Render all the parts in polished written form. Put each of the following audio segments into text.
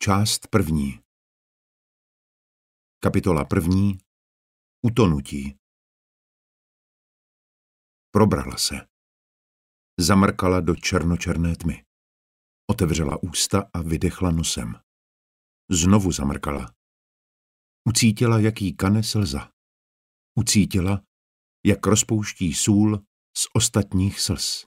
Část první. Kapitola první. Utonutí. Probrala se. Zamrkala do černočerné tmy. Otevřela ústa a vydechla nosem. Znovu zamrkala. Ucítila, jak jí kane slza. Ucítila, jak rozpouští sůl z ostatních slz.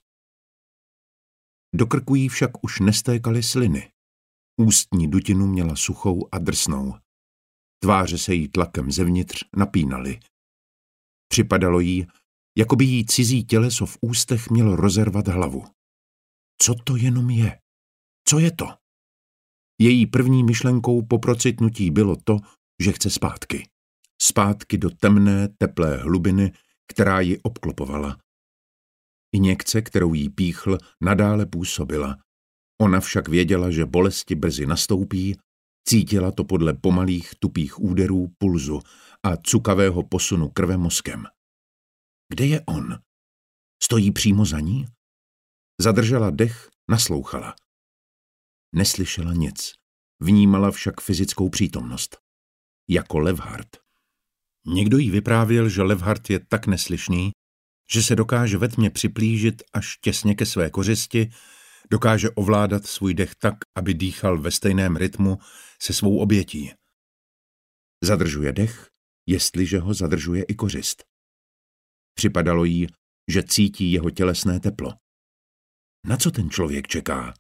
Do krku jí však už nestékaly sliny. Ústní dutinu měla suchou a drsnou. Tváře se jí tlakem zevnitř napínaly. Připadalo jí, jako by jí cizí těleso v ústech mělo rozervat hlavu. Co to jenom je? Co je to? Její první myšlenkou po procitnutí bylo to, že chce zpátky. Zpátky do temné, teplé hlubiny, která ji obklopovala. Injekce, kterou jí píchl, nadále působila. Ona však věděla, že bolesti brzy nastoupí, cítila to podle pomalých, tupých úderů pulzu a cukavého posunu krve mozkem. Kde je on? Stojí přímo za ní? Zadržela dech, naslouchala. Neslyšela nic, vnímala však fyzickou přítomnost. Jako Levhart. Někdo jí vyprávěl, že Levhart je tak neslyšný, že se dokáže ve tmě připlížit až těsně ke své kořisti, dokáže ovládat svůj dech tak, aby dýchal ve stejném rytmu se svou obětí. Zadržuje dech, jestliže ho zadržuje i kořist. Připadalo jí, že cítí jeho tělesné teplo. Na co ten člověk čeká?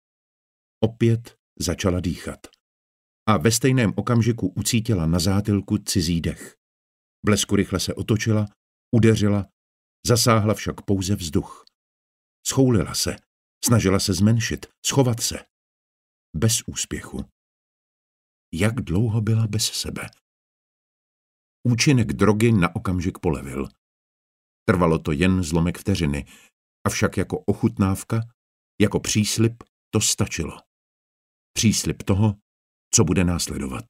Opět začala dýchat. A ve stejném okamžiku ucítila na zátylku cizí dech. Blesku rychle se otočila, udeřila, zasáhla však pouze vzduch. Schoulila se, snažila se zmenšit, schovat se. Bez úspěchu. Jak dlouho byla bez sebe? Účinek drogy na okamžik polevil. Trvalo to jen zlomek vteřiny, avšak jako ochutnávka, jako příslib to stačilo. Příslib toho, co bude následovat.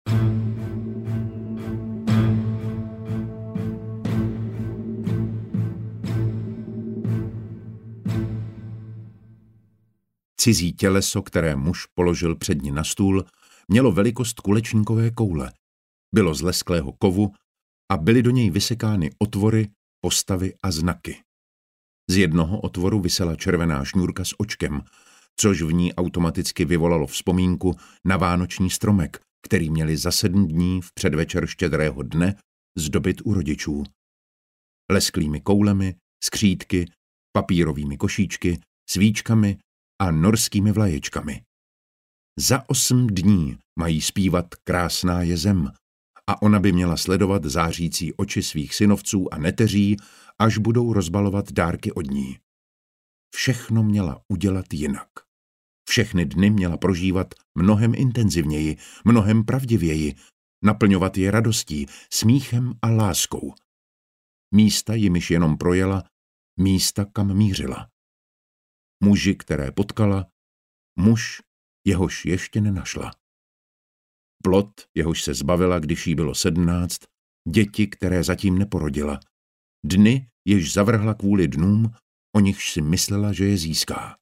Cizí těleso, které muž položil před ní na stůl, mělo velikost kulečníkové koule. Bylo z lesklého kovu a byly do něj vysekány otvory, postavy a znaky. Z jednoho otvoru visela červená šňůrka s očkem, což v ní automaticky vyvolalo vzpomínku na vánoční stromek, který měli za 7 dní v předvečer štědrého dne zdobit u rodičů. Lesklými koulemi, skřítky, papírovými košíčky, svíčkami a norskými vlaječkami. Za 8 dní mají zpívat Krásná je zem a ona by měla sledovat zářící oči svých synovců a neteří, až budou rozbalovat dárky od ní. Všechno měla udělat jinak. Všechny dny měla prožívat mnohem intenzivněji, mnohem pravdivěji, naplňovat je radostí, smíchem a láskou. Místa, jimiž jenom projela, místa, kam mířila. Muži, které potkala, muž, jehož ještě nenašla. Plod, jehož se zbavila, když jí bylo 17, děti, které zatím neporodila. Dny, jež zavrhla kvůli dnům, o nichž si myslela, že je získá.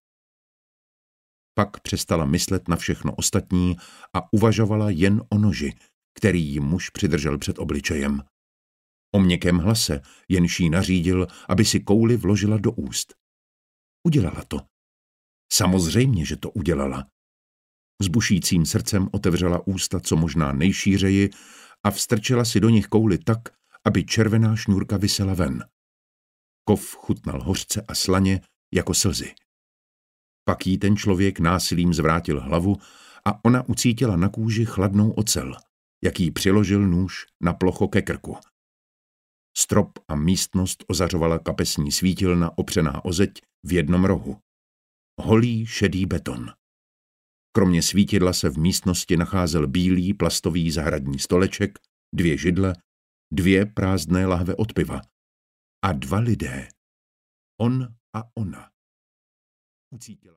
Pak přestala myslet na všechno ostatní a uvažovala jen o noži, který jí muž přidržel před obličejem. O měkkém hlase, jenž jí nařídil, aby si kouli vložila do úst. Udělala to. Samozřejmě, že to udělala. S bušícím srdcem otevřela ústa co možná nejšířeji a vstrčila si do nich kouli tak, aby červená šňůrka visela ven. Kov chutnal hořce a slaně jako slzy. Pak jí ten člověk násilím zvrátil hlavu a ona ucítila na kůži chladnou ocel, jak jí přiložil nůž na plocho ke krku. Strop a místnost ozařovala kapesní svítilna opřená o zeď v jednom rohu. Holý šedý beton. Kromě svítidla se v místnosti nacházel bílý plastový zahradní stoleček, 2 židle, 2 prázdné lahve od piva a 2 lidé. On a ona. Ucítila.